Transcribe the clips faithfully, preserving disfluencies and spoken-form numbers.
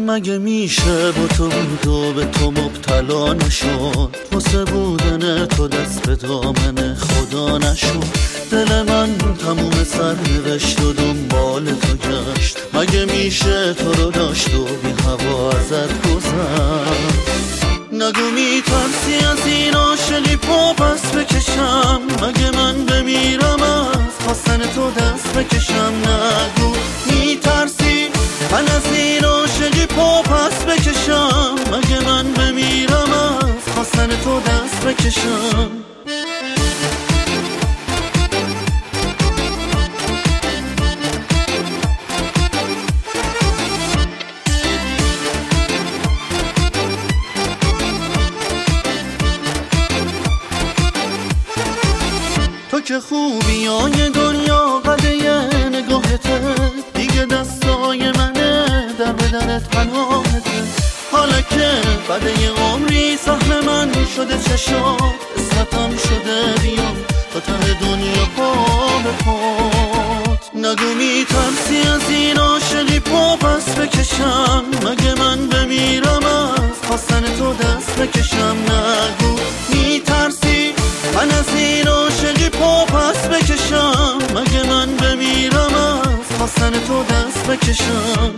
مگه میشه با تو بود و به تو مبتلا نشد، واسه بودن تو دست به دامن خدا نشد. دل من تموم سرنوشت و دنبال تو گشت، مگه میشه تو رو داشت و بی هوا ازت گذشت. نگو میترسی از این عاشقی پا پس بکشم، مگه من بمیرم از خواستن تو دست بکشم. نگو میترسی من از این عاشقی پا پس بکشم، مگه من بمیرم از خواستن تو دست بکشم. تو که خوبی های دنیا قده نگاهته، دیگه دستای منه در بدنت پناهته. حالا که بعد یه عمری سهم من شده چشات، اسمتم شده بیام تا ته دنیا پا به پات. نگو میترسی از این عاشقی پا پس بکشم، مگه من بمیرم از خواستن تو دست بکشم. نگو میترسی من از این عاشقی پا پس بکشم، مگه من بمیرم از خواستن تو دست بکشم.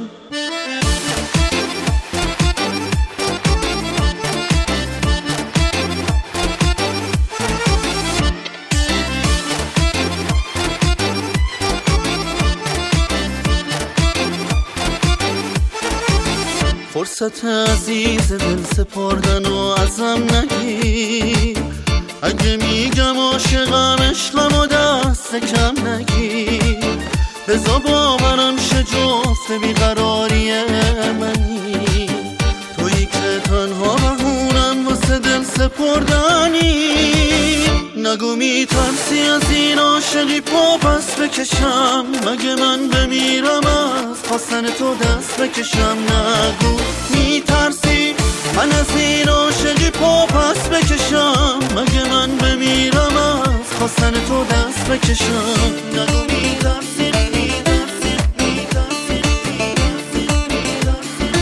فرصت عزیز دل سپردن و ازم نگیر، اگه میگم عاشقم عشقم و دست کم نگیر. بزا باورم شه جفت بیقراری منی، تویی که تنها بهونم واسه دل سپردنی. نگو میترسی از این عاشقی پا پس بکشم، مگه من بمیرم از خواستن تو دست بکشم. نگو میترسی من از این عاشقی پا پس بکشم، مگه من بمیرم از خواستن تو دست بکشم. نگو میترسی میترسی میترسی میترسی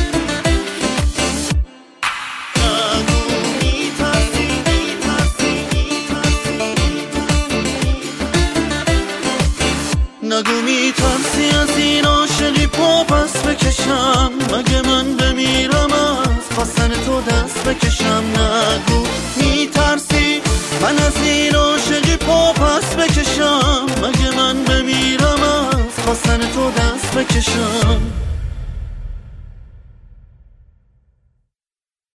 نگو میترسی میترسی میترسی نگو میترسی از این عاشقی پا پس بکشم، مگه من بمیرم از خواستن تو دست بکشم. نگو میترسی من از این عاشقی پا پس بکشم، مگه من بمیرم از خواستن تو دست بکشم.